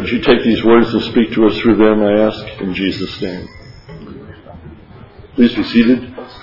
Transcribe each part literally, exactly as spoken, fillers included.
would you take these words and speak to us through them, I ask, in Jesus' name. Please be seated.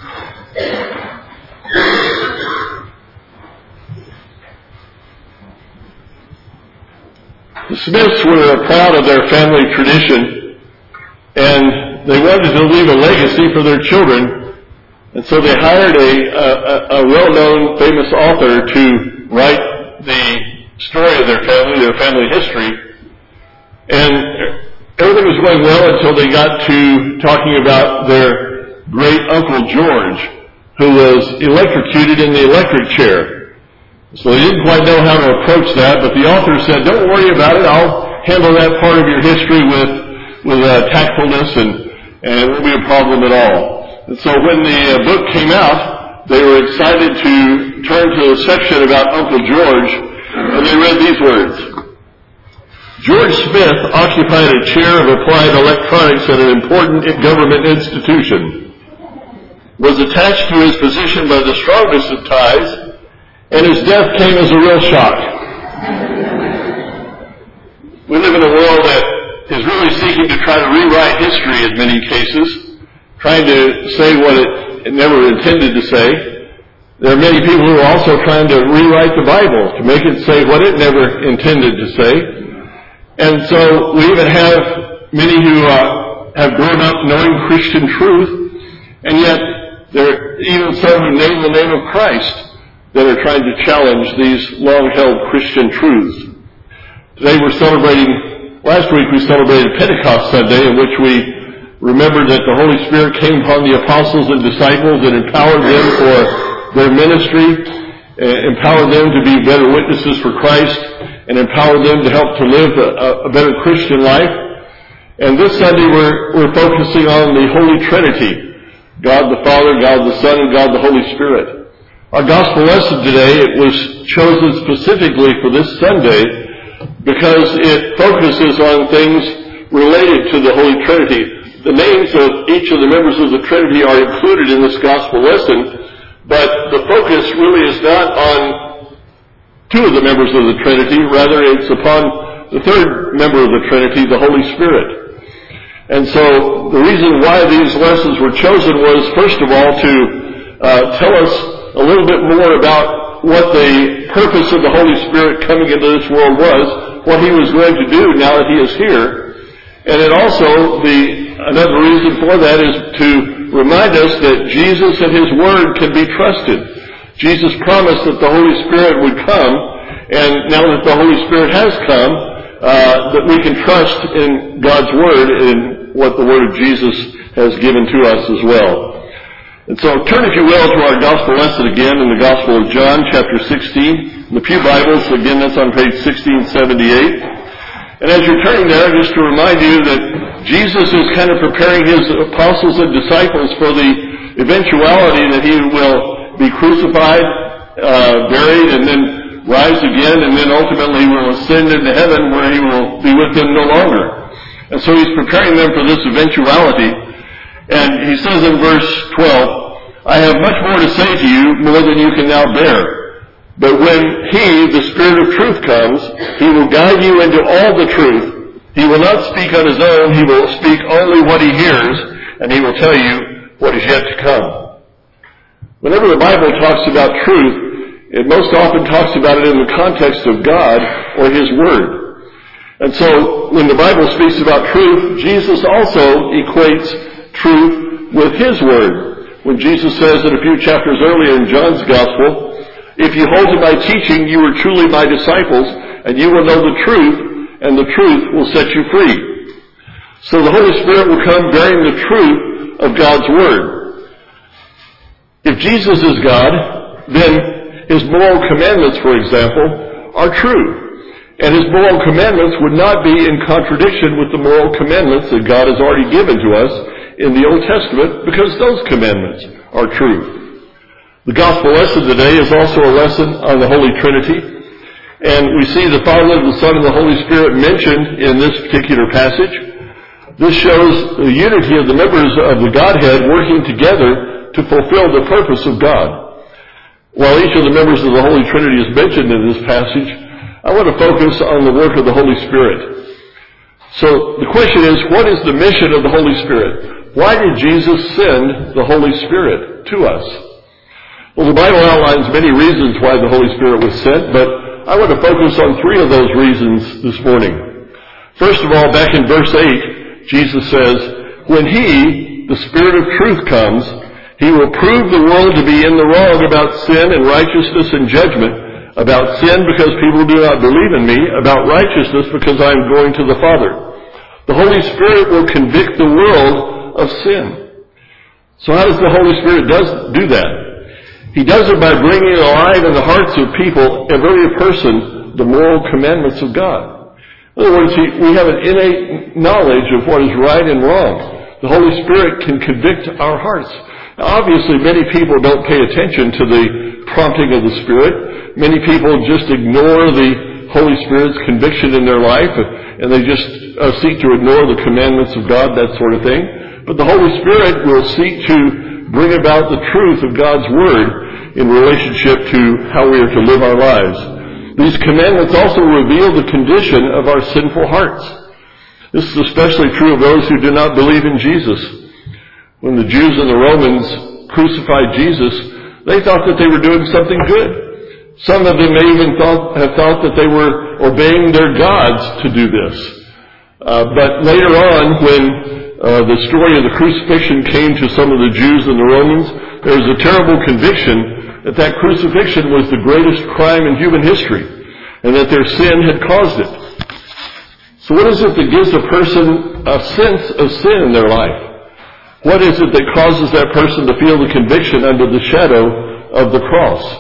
The Smiths were proud of their family tradition, and they wanted to leave a legacy for their children, and so they hired a, a, a well-known, famous author to write the story of their family, their family history, and everything was going well until they got to talking about their great Uncle George, who was electrocuted in the electric chair. So they didn't quite know how to approach that, but the author said, don't worry about it, I'll handle that part of your history with with uh, tactfulness, and, and it won't be a problem at all. And so when the uh, book came out, they were excited to turn to a section about Uncle George, and they read these words. George Smith occupied a chair of applied electronics at an important government institution, was attached to his position by the strongest of ties, and his death came as a real shock. We live in a world that is really seeking to try to rewrite history in many cases, trying to say what it, it never intended to say. There are many people who are also trying to rewrite the Bible to make it say what it never intended to say. And so we even have many who uh, have grown up knowing Christian truth, and yet there are even some who name the name of Christ that are trying to challenge these long-held Christian truths. Today we're celebrating, last week we celebrated Pentecost Sunday, in which we remembered that the Holy Spirit came upon the apostles and disciples and empowered them for their ministry, empowered them to be better witnesses for Christ, and empowered them to help to live a, a better Christian life. And this Sunday we're, we're focusing on the Holy Trinity, God the Father, God the Son, and God the Holy Spirit. Our gospel lesson today, it was chosen specifically for this Sunday because it focuses on things related to the Holy Trinity. The names of each of the members of the Trinity are included in this gospel lesson, but the focus really is not on two of the members of the Trinity, rather it's upon the third member of the Trinity, the Holy Spirit. And so the reason why these lessons were chosen was, first of all, to uh, tell us a little bit more about what the purpose of the Holy Spirit coming into this world was, what He was going to do now that He is here. And it also, the another reason for that is to remind us that Jesus and His Word can be trusted. Jesus promised that the Holy Spirit would come, and now that the Holy Spirit has come, uh, that we can trust in God's Word and what the Word of Jesus has given to us as well. And so turn, if you will, to our gospel lesson again in the Gospel of John, chapter sixteen. In the Pew Bibles, again, that's on page sixteen seventy-eight. And as you're turning there, just to remind you that Jesus is kind of preparing His apostles and disciples for the eventuality that He will be crucified, uh, buried, and then rise again, and then ultimately will ascend into heaven where He will be with them no longer. And so He's preparing them for this eventuality. And He says in verse twelve, I have much more to say to you, more than you can now bear. But when He, the Spirit of truth, comes, He will guide you into all the truth. He will not speak on His own. He will speak only what He hears, and He will tell you what is yet to come. Whenever the Bible talks about truth, it most often talks about it in the context of God or His Word. And so when the Bible speaks about truth, Jesus also equates truth with His Word. When Jesus says in a few chapters earlier in John's Gospel, if you hold to my teaching, you are truly my disciples, and you will know the truth, and the truth will set you free. So the Holy Spirit will come bearing the truth of God's Word. If Jesus is God, then His moral commandments, for example, are true. And His moral commandments would not be in contradiction with the moral commandments that God has already given to us in the Old Testament, because those commandments are true. The gospel lesson today is also a lesson on the Holy Trinity, and we see the Father, the Son, and the Holy Spirit mentioned in this particular passage. This shows the unity of the members of the Godhead working together to fulfill the purpose of God. While each of the members of the Holy Trinity is mentioned in this passage, I want to focus on the work of the Holy Spirit. So the question is, what is the mission of the Holy Spirit? Why did Jesus send the Holy Spirit to us? Well, the Bible outlines many reasons why the Holy Spirit was sent, but I want to focus on three of those reasons this morning. First of all, back in verse eight, Jesus says, when He, the Spirit of truth, comes, He will prove the world to be in the wrong about sin and righteousness and judgment, about sin because people do not believe in me, about righteousness because I am going to the Father. The Holy Spirit will convict the world of sin. So how does the Holy Spirit does do that? He does it by bringing alive in the hearts of people, every person, the moral commandments of God. In other words, we have an innate knowledge of what is right and wrong. The Holy Spirit can convict our hearts. Now, obviously, many people don't pay attention to the prompting of the Spirit. Many people just ignore the Holy Spirit's conviction in their life, and they just uh, seek to ignore the commandments of God, that sort of thing. But the Holy Spirit will seek to bring about the truth of God's Word in relationship to how we are to live our lives. These commandments also reveal the condition of our sinful hearts. This is especially true of those who do not believe in Jesus. When the Jews and the Romans crucified Jesus, they thought that they were doing something good. Some of them may even thought, have thought that they were obeying their gods to do this. Uh, but later on, when uh, the story of the crucifixion came to some of the Jews and the Romans, there was a terrible conviction that that crucifixion was the greatest crime in human history, and that their sin had caused it. So what is it that gives a person a sense of sin in their life? What is it that causes that person to feel the conviction under the shadow of the cross?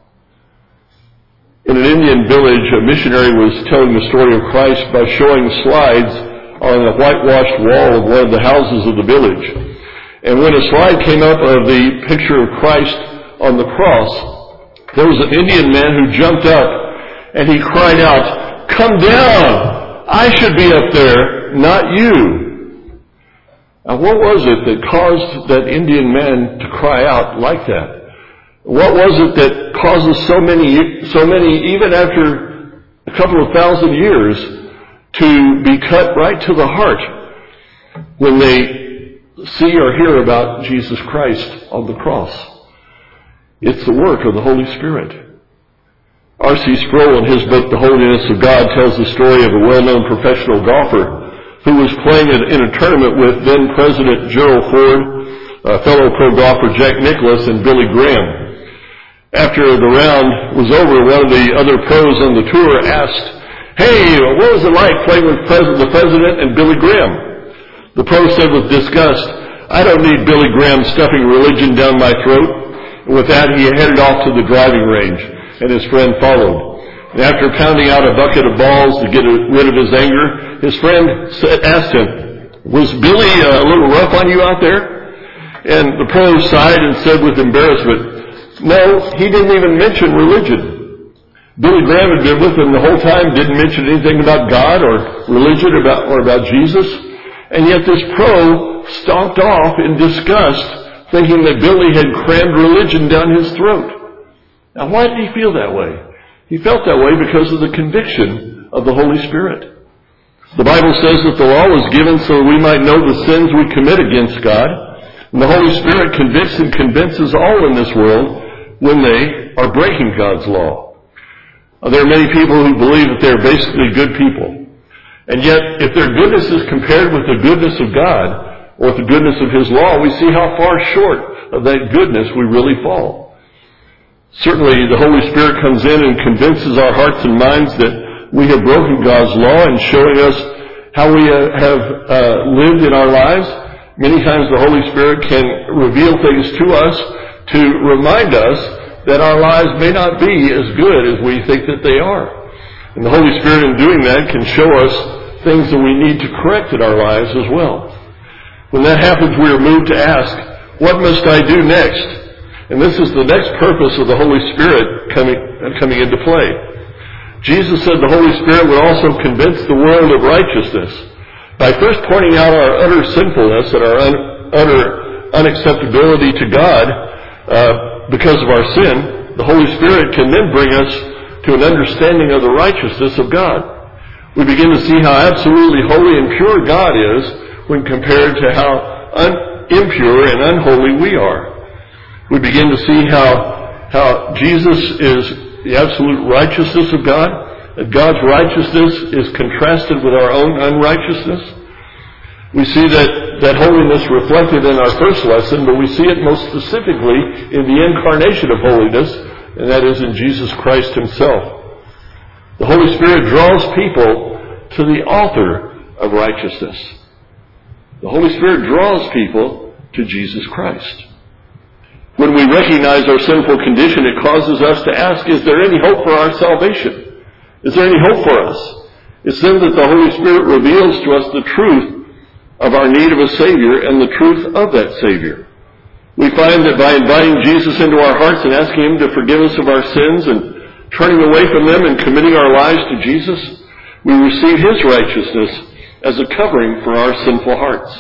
In an Indian village, a missionary was telling the story of Christ by showing slides on a whitewashed wall of one of the houses of the village. And when a slide came up of the picture of Christ on the cross, there was an Indian man who jumped up and he cried out, "Come down! I should be up there, not you." Now, what was it that caused that Indian man to cry out like that? What was it that causes so many, so many, even after a couple of thousand years, to be cut right to the heart when they see or hear about Jesus Christ on the cross? It's the work of the Holy Spirit. R C Sproul, in his book, The Holiness of God, tells the story of a well-known professional golfer who was playing in a tournament with then-President Gerald Ford, uh, fellow pro golfer Jack Nicklaus, and Billy Graham. After the round was over, one of the other pros on the tour asked, "Hey, what was it like playing with pres- the President and Billy Graham?" The pro said with disgust, "I don't need Billy Graham stuffing religion down my throat." And with that, he headed off to the driving range, and his friend followed. And after pounding out a bucket of balls to get rid of his anger, his friend said, asked him, "Was Billy uh, a little rough on you out there?" And the pro sighed and said with embarrassment, "No, he didn't even mention religion." Billy Graham had been with him the whole time, didn't mention anything about God or religion about, or about Jesus. And yet this pro stalked off in disgust, thinking that Billy had crammed religion down his throat. Now, why did he feel that way? He felt that way because of the conviction of the Holy Spirit. The Bible says that the law was given so that we might know the sins we commit against God. And the Holy Spirit convicts and convinces all in this world when they are breaking God's law. There are many people who believe that they're basically good people. And yet, if their goodness is compared with the goodness of God, or with the goodness of His law, we see how far short of that goodness we really fall. Certainly, the Holy Spirit comes in and convinces our hearts and minds that we have broken God's law and showing us how we uh, have uh, lived in our lives. Many times the Holy Spirit can reveal things to us to remind us that our lives may not be as good as we think that they are. And the Holy Spirit, in doing that, can show us things that we need to correct in our lives as well. When that happens, we are moved to ask, what must I do next? And this is the next purpose of the Holy Spirit coming, coming into play. Jesus said the Holy Spirit would also convince the world of righteousness by first pointing out our utter sinfulness and our un- utter unacceptability to God uh, because of our sin. The Holy Spirit can then bring us to an understanding of the righteousness of God. We begin to see how absolutely holy and pure God is when compared to how un- impure and unholy we are. We begin to see how, how Jesus is the absolute righteousness of God, that God's righteousness is contrasted with our own unrighteousness. We see that, that holiness reflected in our first lesson, but we see it most specifically in the incarnation of holiness, and that is in Jesus Christ himself. The Holy Spirit draws people to the author of righteousness. The Holy Spirit draws people to Jesus Christ. When we recognize our sinful condition, it causes us to ask, is there any hope for our salvation? Is there any hope for us? It's then that the Holy Spirit reveals to us the truth of our need of a Savior and the truth of that Savior. We find that by inviting Jesus into our hearts and asking him to forgive us of our sins and turning away from them and committing our lives to Jesus, we receive his righteousness as a covering for our sinful hearts.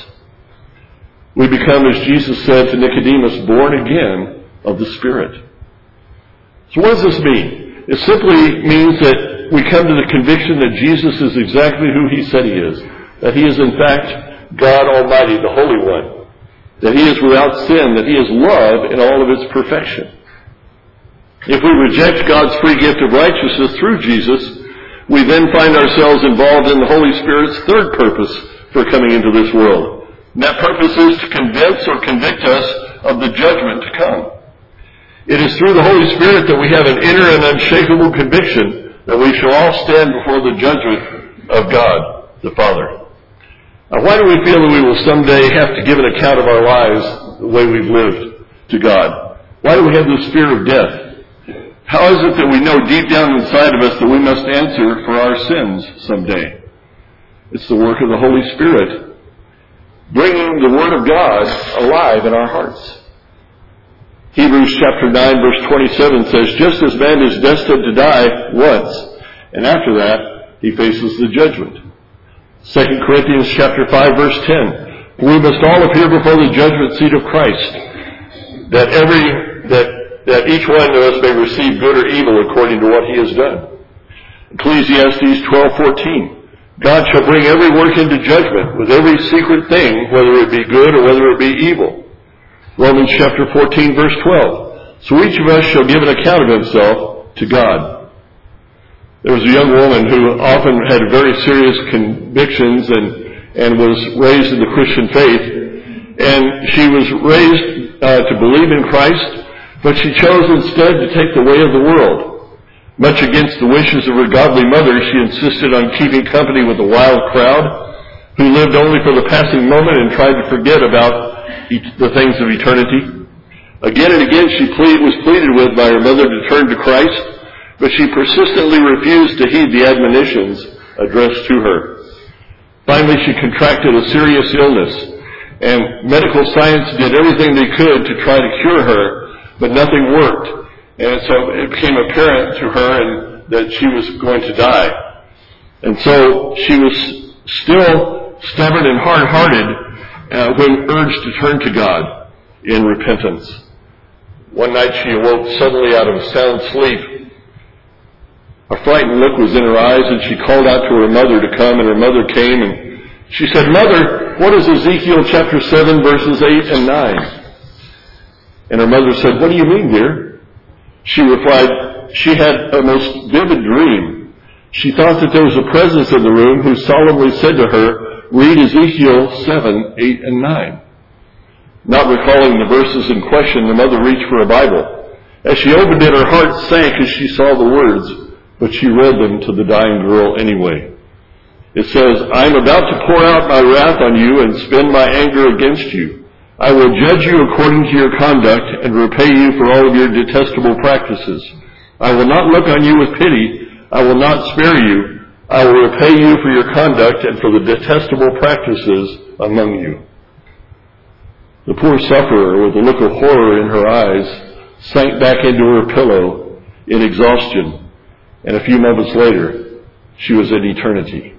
We become, as Jesus said to Nicodemus, born again of the Spirit. So what does this mean? It simply means that we come to the conviction that Jesus is exactly who he said he is, that he is in fact God Almighty, the Holy One, that he is without sin, that he is love in all of its perfection. If we reject God's free gift of righteousness through Jesus, we then find ourselves involved in the Holy Spirit's third purpose for coming into this world. And that purpose is to convince or convict us of the judgment to come. It is through the Holy Spirit that we have an inner and unshakable conviction that we shall all stand before the judgment of God, the Father. Now, why do we feel that we will someday have to give an account of our lives the way we've lived to God? Why do we have this fear of death? How is it that we know deep down inside of us that we must answer for our sins someday? It's the work of the Holy Spirit, bringing the Word of God alive in our hearts. Hebrews chapter nine verse twenty-seven says, just as man is destined to die once, and after that he faces the judgment. Second Corinthians chapter five verse ten, we must all appear before the judgment seat of Christ, that every, that that each one of us may receive good or evil according to what he has done. Ecclesiastes twelve fourteen. God shall bring every work into judgment with every secret thing, whether it be good or whether it be evil. Romans chapter fourteen verse twelve. So each of us shall give an account of himself to God. There was a young woman who often had very serious convictions and, and was raised in the Christian faith. And she was raised uh, to believe in Christ, but she chose instead to take the way of the world. Much against the wishes of her godly mother, she insisted on keeping company with a wild crowd who lived only for the passing moment and tried to forget about the things of eternity. Again and again she plead, was pleaded with by her mother to turn to Christ, but she persistently refused to heed the admonitions addressed to her. Finally, she contracted a serious illness, and medical science did everything they could to try to cure her, but nothing worked. And so it became apparent to her and that she was going to die. And so she was still stubborn and hard-hearted uh, when urged to turn to God in repentance. One night she awoke suddenly out of a sound sleep. A frightened look was in her eyes, and she called out to her mother to come, and her mother came, and she said, "Mother, what is Ezekiel chapter seven, verses eight and nine? And her mother said, "What do you mean, dear?" She replied, she had a most vivid dream. She thought that there was a presence in the room who solemnly said to her, "Read Ezekiel seven, eight, and nine. Not recalling the verses in question, the mother reached for a Bible. As she opened it, her heart sank as she saw the words, but she read them to the dying girl anyway. It says, "I am about to pour out my wrath on you and spend my anger against you. I will judge you according to your conduct and repay you for all of your detestable practices. I will not look on you with pity. I will not spare you. I will repay you for your conduct and for the detestable practices among you." The poor sufferer, with a look of horror in her eyes, sank back into her pillow in exhaustion, and a few moments later, she was in eternity.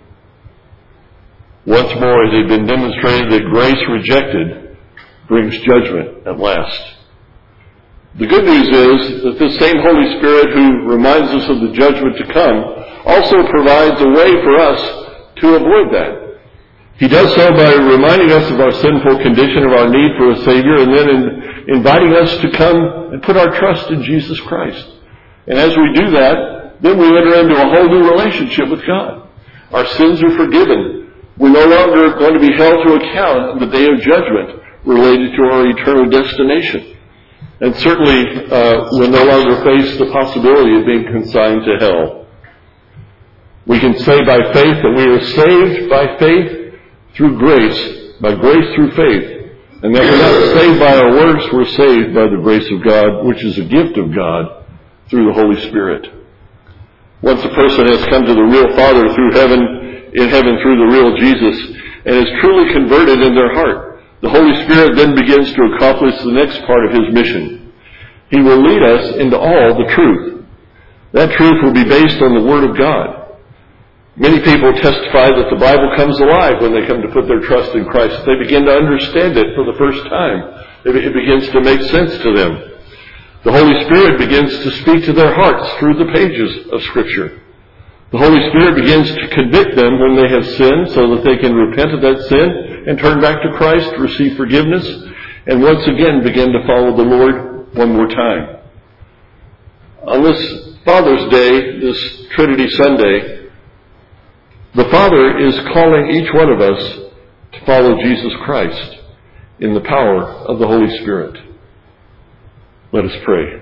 Once more, it had been demonstrated that grace rejected brings judgment at last. The good news is that this same Holy Spirit who reminds us of the judgment to come also provides a way for us to avoid that. He does so by reminding us of our sinful condition, of our need for a Savior, and then in inviting us to come and put our trust in Jesus Christ. And as we do that, then we enter into a whole new relationship with God. Our sins are forgiven. We're no longer going to be held to account on the day of judgment related to our eternal destination. And certainly, uh, we'll no longer face the possibility of being consigned to hell. We can say by faith that we are saved by faith through grace, by grace through faith, and that we're not saved by our works, we're saved by the grace of God, which is a gift of God through the Holy Spirit. Once a person has come to the real Father through heaven, in heaven through the real Jesus, and is truly converted in their heart, the Holy Spirit then begins to accomplish the next part of His mission. He will lead us into all the truth. That truth will be based on the Word of God. Many people testify that the Bible comes alive when they come to put their trust in Christ. They begin to understand it for the first time. It begins to make sense to them. The Holy Spirit begins to speak to their hearts through the pages of Scripture. The Holy Spirit begins to convict them when they have sinned so that they can repent of that sin and turn back to Christ, receive forgiveness, and once again begin to follow the Lord one more time. On this Father's Day, this Trinity Sunday, the Father is calling each one of us to follow Jesus Christ in the power of the Holy Spirit. Let us pray.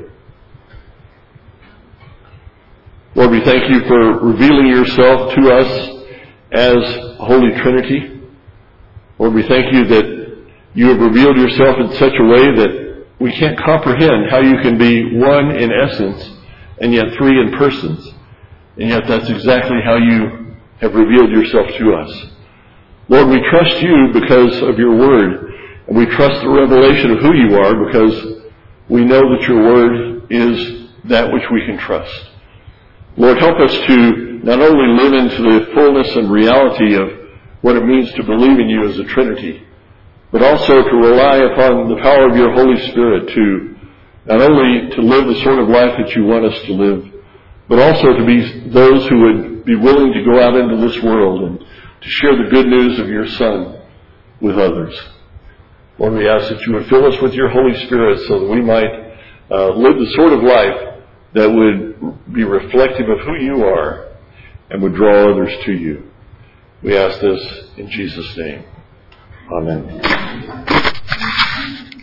Lord, we thank you for revealing yourself to us as Holy Trinity. Lord, we thank you that you have revealed yourself in such a way that we can't comprehend how you can be one in essence and yet three in persons. And yet that's exactly how you have revealed yourself to us. Lord, we trust you because of your word, and we trust the revelation of who you are because we know that your word is that which we can trust. Lord, help us to not only live into the fullness and reality of what it means to believe in you as a Trinity, but also to rely upon the power of your Holy Spirit to not only to live the sort of life that you want us to live, but also to be those who would be willing to go out into this world and to share the good news of your Son with others. Lord, we ask that you would fill us with your Holy Spirit so that we might uh, live the sort of life that would be reflective of who you are and would draw others to you. We ask this in Jesus' name. Amen.